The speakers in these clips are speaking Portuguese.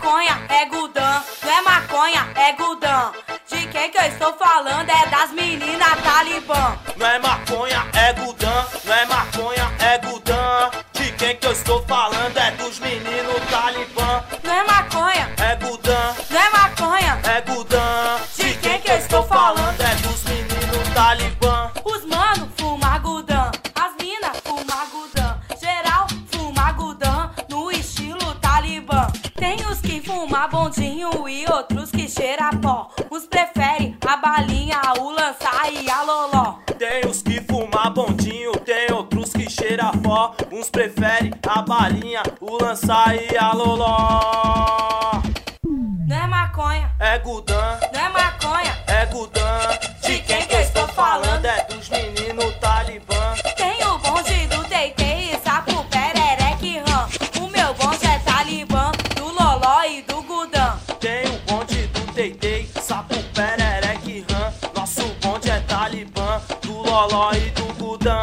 maconha, é Gudan. Não é maconha, é Gudan. De quem que eu estou falando é das meninas Talibã. Não é maconha, é Gudan. Não é maconha, é Gudan. De quem que eu estou falando é dos meninos Talibã. Não é maconha, É Gudan. não é maconha. É Gudan. De quem que eu estou falando é dos meninos Talibã. Os mano fuma Gudan, as mina fuma Gudan. Geral fuma Gudan no estilo Talibã. Tem os que fuma bondinho e outros que cheira pó. Uns prefere a balinha, o lançar e a loló. Tem os que fuma bondinho, tem outros que cheira pó. Uns preferem a balinha, o lançar e a loló. Não é maconha, É Gudan, não é maconha. é Gudan. De quem que eu estou falando é dos meninos Talibã. Tem o bonde do Teitei e sapo perereque ram. O meu bonde é Talibã, do loló e do Gudan. Tem o bonde do Teitei, sapo perereque ram. Nosso bonde é Talibã, do loló e do Gudan.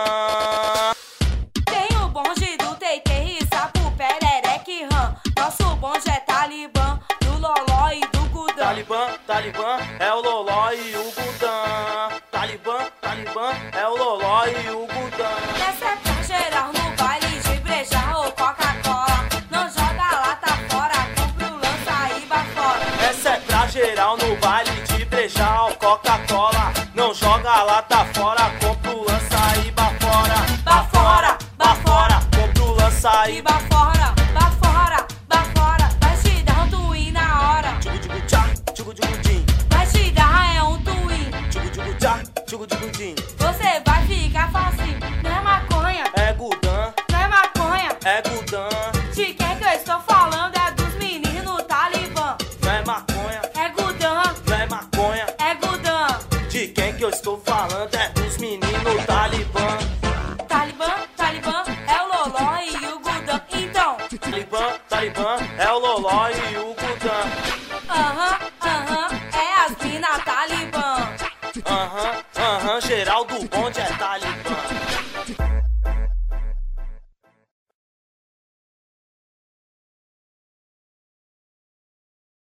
Tem o bonde do Teitei e sapo perereque ram. Nosso bonde é Talibã, do loló e do Gudan. Talibã, Talibã, é o loló e o Gudan. Talibã, Talibã, é o loló e o Gudan. Essa é pra geral no baile de breja ou Coca-Cola. Não joga lata fora, compra o lança-íba fora. Essa é pra geral no baile de brejal, Coca-Cola. Não joga lata fora, compra o lança-íba fora. Ba fora, ba fora, compra o lança-íba. íba fora, ba fora, ba fora. Vai te dar um twin na hora. Tchugu-tchugu-tchá, tchugu-tchugu-tim. Vai te dar é um twin. Tchugu-tchugu-tchá, tchugu-tchugu-tim. Você vai ficar facinho. Não é maconha, É Gudan, não é maconha. é Gudan. De quem que eu estou falando é dos meninos Talibã. Não é maconha, É Gudan, não é maconha. é Gudan. De quem que eu estou falando é dos meninos Talibã. Talibã, Talibã, é o loló e o Gudan. Então, Talibã, Talibã, é o loló e